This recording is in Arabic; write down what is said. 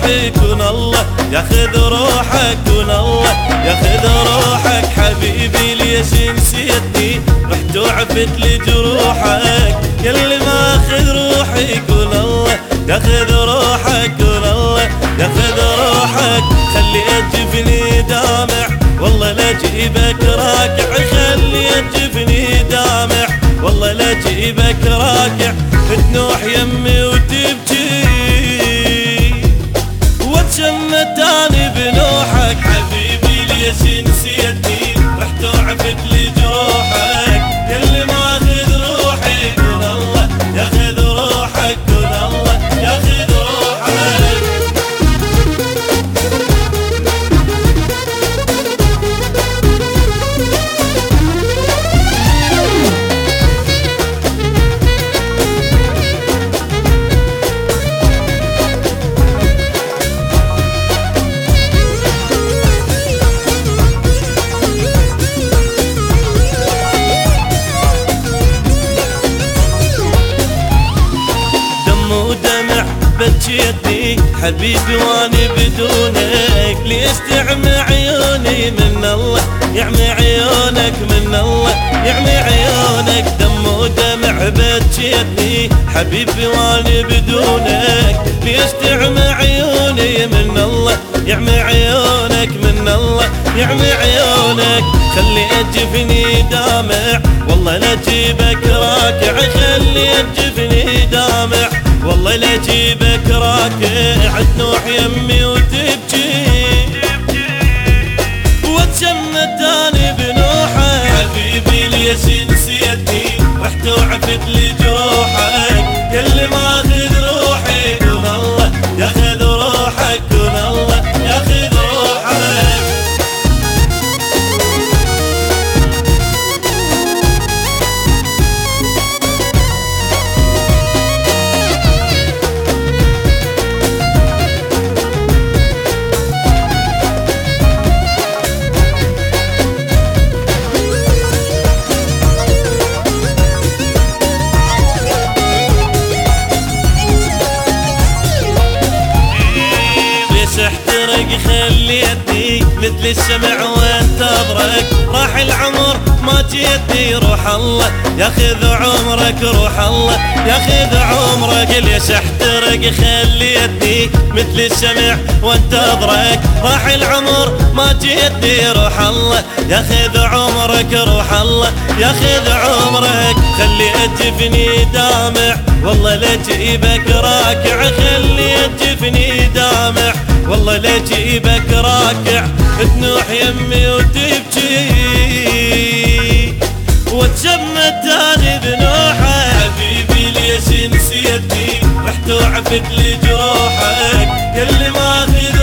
روحي كون الله ياخذ روحك، كون الله ياخذ روحك. حبيبي ليش نسيتني رحت وعفت لجروحك، ياللي ماخذ روحي كون الله ياخذ روحك، كون الله ياخذ روحك. خلي جفني دامع والله لا جيبك راكع، خلي جفني دامع والله لا جيبك راكع. تنوح يمي وتبكي وتشمت اني بنوحك. حبيبي ليش نسيتني رحت وعفت لجروحك، ياللي ماخذ روحي كون الله ياخذ روحك، كون الله ياخذ روحك. بكيتني حبيبي واني بدونك، ليش تعمي عيوني من الله يعمي عيونك، من الله يعمي عيونك. دم ودمع بكيتني حبيبي واني بدونك، ليش تعمي عيوني من الله يعمي عيونك، من الله يعمي عيونك. خلي جفني دامع والله لا جيبك راكع، خلي جفني دامع والله لا جيبك راكع. تنوح يمي وتبكي وتشمت اني بنوحك. حبيبي ليش نسيتني رحت وعفت لجروحك، ياللي ماخذ روحي كون الله ياخذ روحك، كون الله ياخذ روحك. خليتني مثل الشمع وانتظرك، راح العمر ما جيتني روح الله ياخذ عمرك، روح الله ياخذ عمرك. ليش احترق خليتني مثل الشمع وانتظرك، راح العمر ما جيتني روح الله ياخذ عمرك، روح الله ياخذ عمرك. خلي جفني دامع والله لا جيبك راكع، خلي جفني دامع والله لا جيبك راكع. تنوح يمي وتبكي وتشمت اني بنوحك. حبيبي ليش نسيتني رحت وعفت لجروحك، ياللي ماخذ